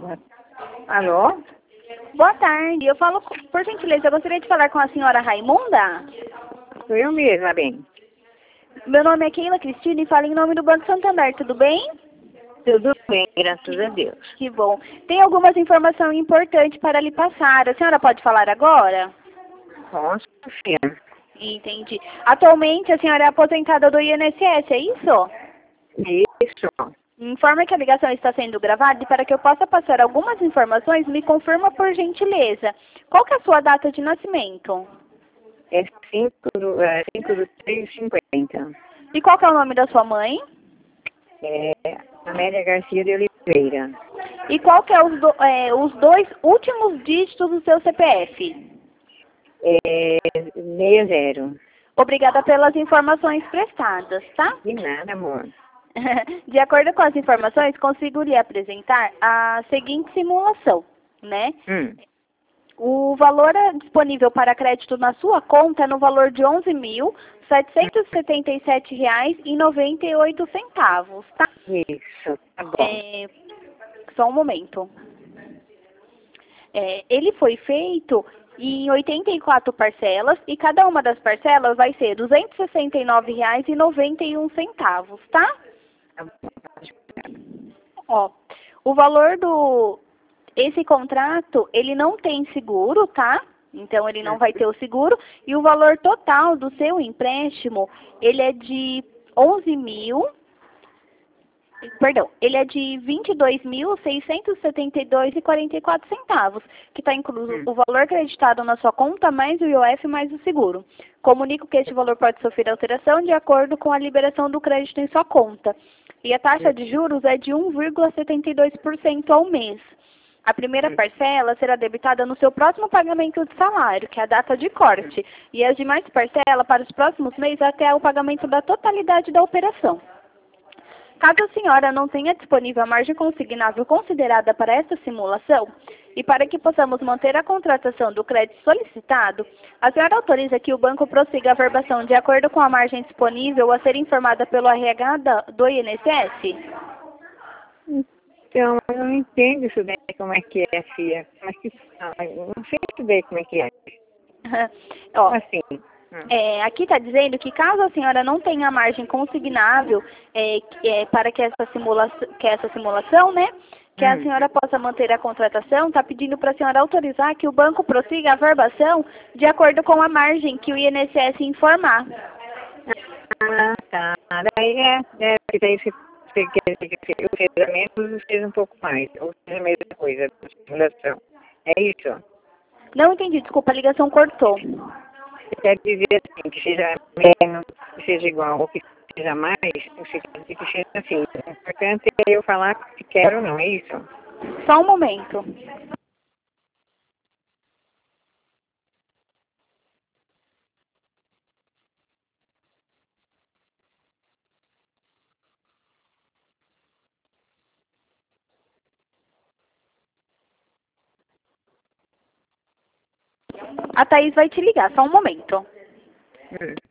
Alô? Boa tarde. Eu falo, por gentileza, eu gostaria de falar com a senhora Raimunda. Sou eu mesma, bem. Meu nome é Keila Cristina e falo em nome do Banco Santander, tudo bem? Tudo bem, graças a Deus. Que bom. Tem algumas informações importantes para lhe passar. A senhora pode falar agora? Nossa, filha. Entendi. Atualmente a senhora é aposentada do INSS, é isso? Isso. Informa que a ligação está sendo gravada e para que eu possa passar algumas informações, me confirma por gentileza. Qual que é a sua data de nascimento? É 5/3/50. E qual que é o nome da sua mãe? É Amélia Garcia de Oliveira. E qual que é os dois últimos dígitos do seu CPF? É 60. Obrigada pelas informações prestadas, tá? De nada, amor. De acordo com as informações, consigo lhe apresentar a seguinte simulação, né? O valor disponível para crédito na sua conta é no valor de R$ 11.777,98, tá? Isso, tá bom. Só um momento. Ele foi feito em 84 parcelas e cada uma das parcelas vai ser R$ 269,91, tá? Tá bom. Ó, o valor esse contrato, ele não tem seguro, tá? Então, ele não vai ter o seguro. E o valor total do seu empréstimo, ele é de 11 mil... Perdão, ele é de R$ 22.672,44, que está incluso o valor acreditado na sua conta, mais o IOF, mais o seguro. Comunico que este valor pode sofrer alteração de acordo com a liberação do crédito em sua conta. E a taxa de juros é de 1,72% ao mês. A primeira parcela será debitada no seu próximo pagamento de salário, que é a data de corte, e as demais parcelas para os próximos meses até o pagamento da totalidade da operação. Caso a senhora não tenha disponível a margem consignável considerada para esta simulação, e para que possamos manter a contratação do crédito solicitado, a senhora autoriza que o banco prossiga a verbação de acordo com a margem disponível a ser informada pelo RH do INSS? Então, eu não entendo isso daí, como é que é, filha. Mas que, eu não sei muito bem como é que é. Ó, Assim. aqui está dizendo que caso a senhora não tenha margem consignável para que essa simulação, né, que a senhora possa manter a contratação, está pedindo para a senhora autorizar que o banco prossiga a verbação de acordo com a margem que o INSS informar. Ah, tá. Daí que daí você quer dizer que o fechamento seja um pouco mais, ou seja a mesma coisa, a simulação. É isso? Não entendi, desculpa, a ligação cortou. Você quer dizer assim, que seja menos, que seja igual, ou que seja mais, você quer dizer que seja assim. O importante é eu falar se quero ou não, é isso? Só um momento. A Thaís vai te ligar, só um momento.